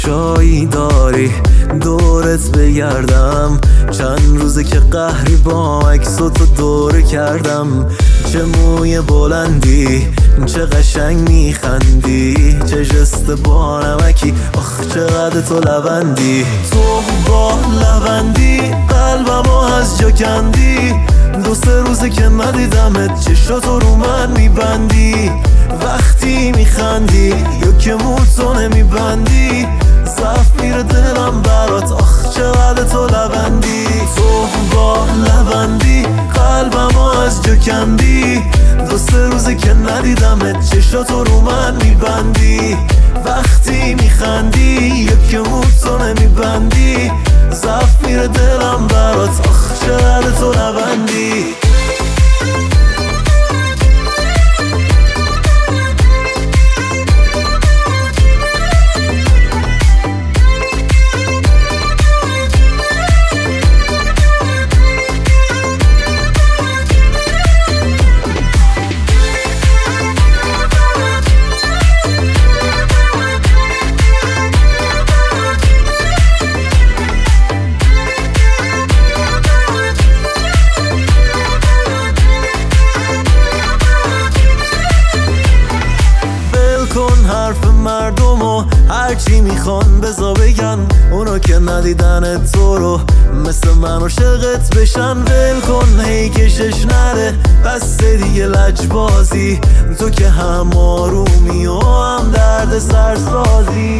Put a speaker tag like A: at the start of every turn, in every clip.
A: جایی داری دورت بگردم؟ چند روزه که قهری با عکساتو دوره کردم. چه موی بلندی، چه قشنگ میخندی، چه جست با نمکی، آخ چقدر تو لبندی. تو با لبندی قلبمو از جا کندی. 2-3 روزه که ندیدمت چشاتو رو من میبندی. وقتی میخندی یا که موتو نمیبندی، ضعف میره دلم برات، آخ چقدر تو لبندی. تو با لبندی قلبمو از جا کندی. 2-3 روزه که ندیدمت چشاتو رو من میبندی. وقتی میخندی یا که موتو نمیبندی، ضعف میره دلم برات، آخ چقدر تو لبندی. حرف مردمو هرچی میخوان بزا بگن، اونا که ندیدن تو رو مثل من عاشقت بشن. ول کن هی کشش نره بس دیگه لجبازی، تو که هم آرومی و هم درد سرسازی.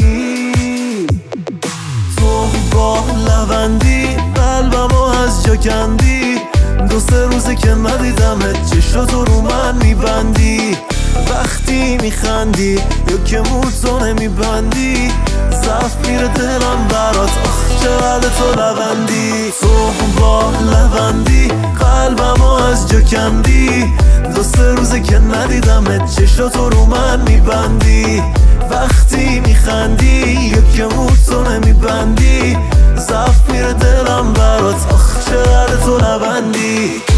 A: تو با لبندی قلبمو از جا کندی. 2-3 روزه که ندیدمت چشاتو رو من میبندی. وقتی میخندی یا که موتو نمیبندی، ضعف میره دلم برات، آخ چقدر تو لبندی. تو با لبندی قلبمو از جا کندی. 2-3 روزه که ندیدمت چشاتو رو من میبندی. وقتی میخندی یا که موتو نمیبندی، ضعف میره دلم برات، آخ چقدر تو لبندی.